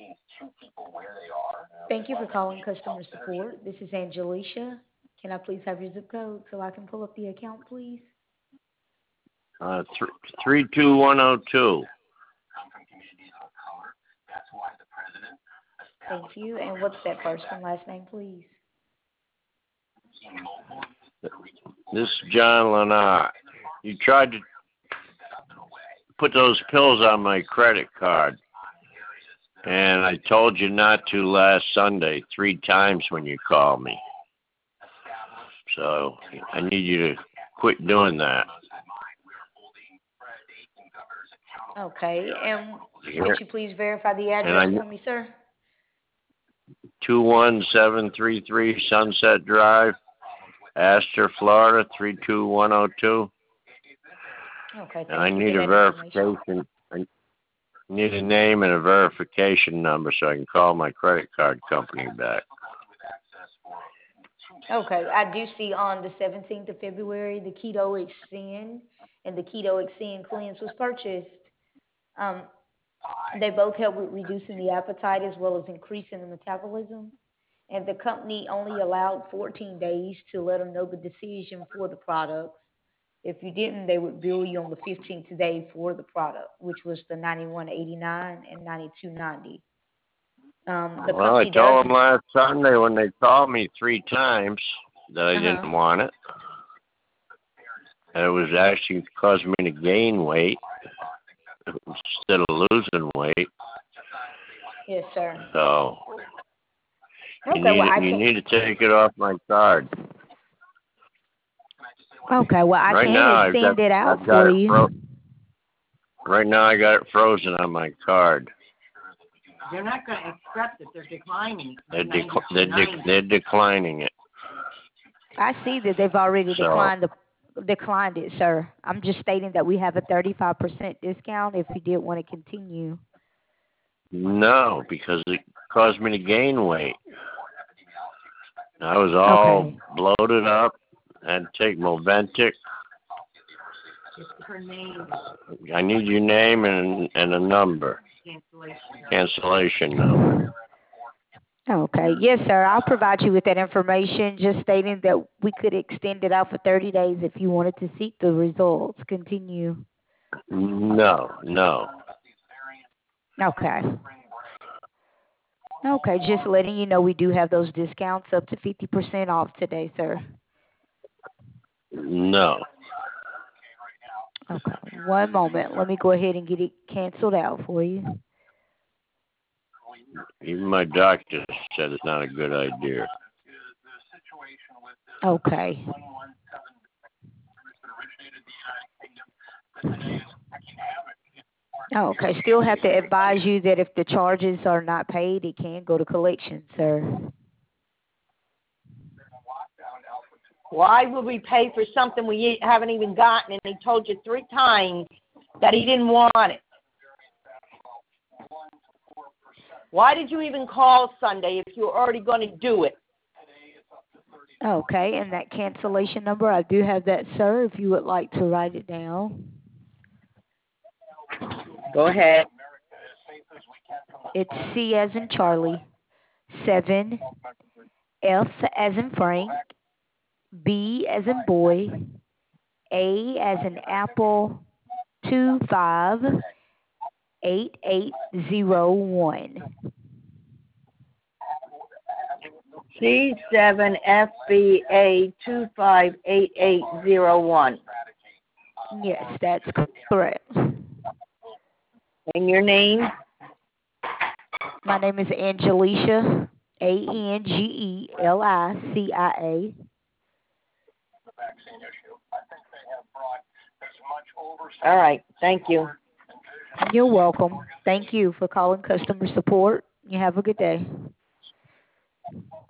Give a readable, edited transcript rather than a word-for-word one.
Thank you for calling customer support. This is Angelicia. Can I please have your zip code so I can pull up the account, please? 32102. Thank you. And what's that first and last name, please? This is John Lenard. You tried to put those pills on my credit card, and I told you not to last Sunday 3 times when you called me. So I need you to quit doing that. Okay. And could you please verify the address for me, sir? 21733 Sunset Drive, Astor, Florida 32102. Okay. And I need a verification. I need a name and a verification number so I can call my credit card company back. Okay. I do see on the 17th of February the Keto Extend and the Keto Extend Cleanse was purchased. They both help with reducing the appetite as well as increasing the metabolism. And the company only allowed 14 days to let them know the decision for the products. If you didn't, they would bill you on the 15th day for the product, which was the $91.89 and $92.90. Well, I told them last Sunday when they called me 3 times that I didn't want it. It was actually causing me to gain weight instead of losing weight. Yes, sir. So okay, you need to take it off my card. Okay, well, I can extend it out for you. Right now, I got it frozen on my card. They're not going to accept it. They're declining. They're declining it. I see that they've already declined it, sir. I'm just stating that we have a 35% discount if you did want to continue. No, because it caused me to gain weight. I was all bloated up. I had to take Moventic. Her name. I need your name and a number. Cancellation number. Okay. Yes, sir. I'll provide you with that information, just stating that we could extend it out for 30 days if you wanted to seek the results. Continue. No. Okay. Okay, just letting you know we do have those discounts up to 50% off today, sir. No. Okay, one moment. Let me go ahead and get it canceled out for you. Even my doctor said it's not a good idea. Okay. Okay, still have to advise you that if the charges are not paid, it can go to collection, sir. Why would we pay for something we haven't even gotten, and he told you 3 times that he didn't want it? Why did you even call Sunday if you were already going to do it? Okay, and that cancellation number, I do have that, sir, if you would like to write it down. Go ahead. It's C as in Charlie, 7, F as in Frank, B as in boy, A as in apple, 258801. C7FBA258801. Yes, that's correct. And your name? My name is Angelicia, Angelicia. All right. Thank you. You're welcome. Thank you for calling customer support. You have a good day.